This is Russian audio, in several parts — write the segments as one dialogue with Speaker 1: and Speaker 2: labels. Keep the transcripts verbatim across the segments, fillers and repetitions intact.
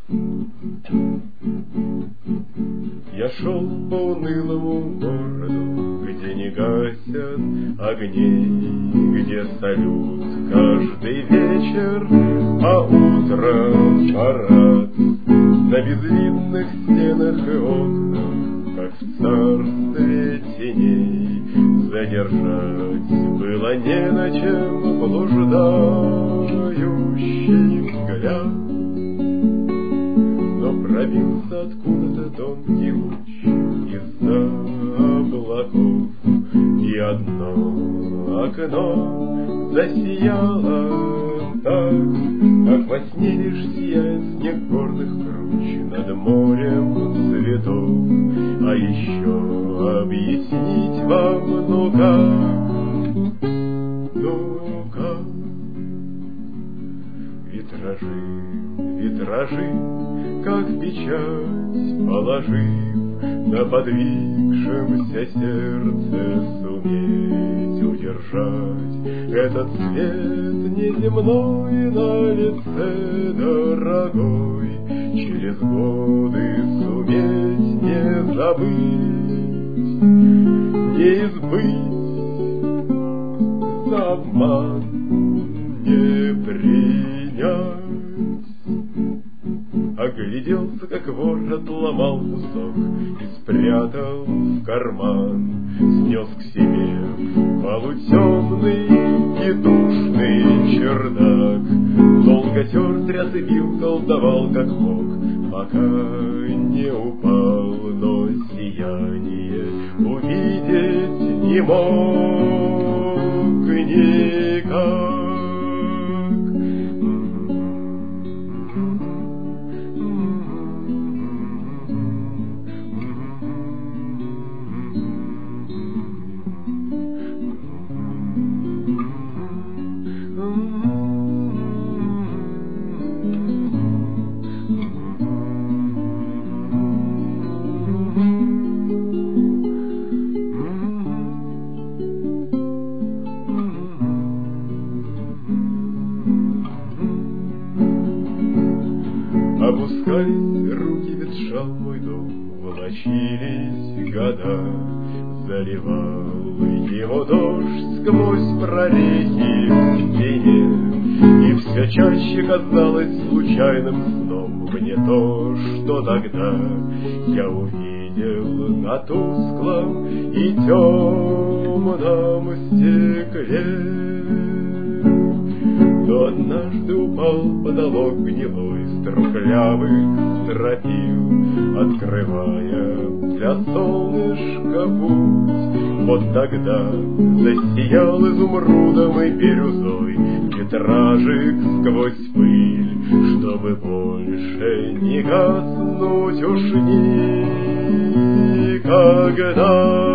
Speaker 1: Я шел по унылому городу, где не гасят огней, где салют каждый вечер, а утром парад. На безвидных стенах и окнах, как в царстве теней, задержать было не на чем блуждающий взгляд. Но пробился откуда-то тонкий луч из-за облаков, и одно окно засияло так, как во сне лишь сияет снег горных круч над морем цветов. А еще объяснить вам, ну как, ну как? Витражи, витражи, как печать положив на подвигшемся сердце, суметь удержать этот свет неземной на лице дорогой, через годы суметь не забыть, не избыть, за обман не принять. Огляделся, как вор отломал кусок и спрятал в карман, снес к себе полутемный и душный чердак. Долго тер, тряс и бил, колдовал как мог, пока не упал, но сияние увидеть не мог никак. Опускались руки, ветшал мой дом, волочились года, заливал его дождь сквозь прорехи в стене, и все чаще казалось случайным сном мне то, что тогда я увидел на тусклом и темном стекле. Но однажды упал потолок гнилой с трухлявых стропил, открывая для солнышка путь. Вот тогда засиял изумрудом и бирюзой витражик сквозь пыль, чтобы больше не гаснуть уж никогда.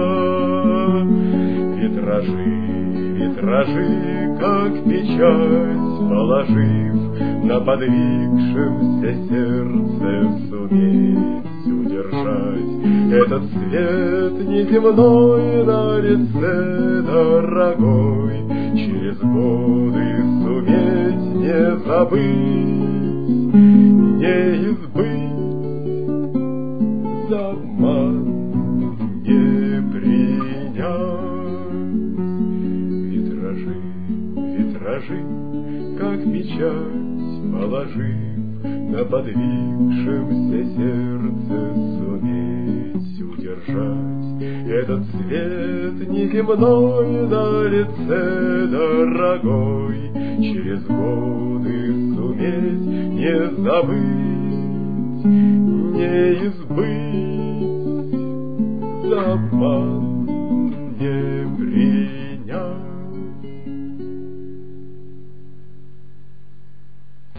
Speaker 1: Витражи, витражи, как печать положив на подвигшемся сердце, суметь удержать этот свет неземной на лице дорогой, через годы суметь не забыть, не избыть, за обман не принять. Витражи, витражи, как печать положив на подвигшемся сердце, суметь удержать этот свет неземной на лице дорогой, через годы суметь не забыть, не избыть, за обман не принять.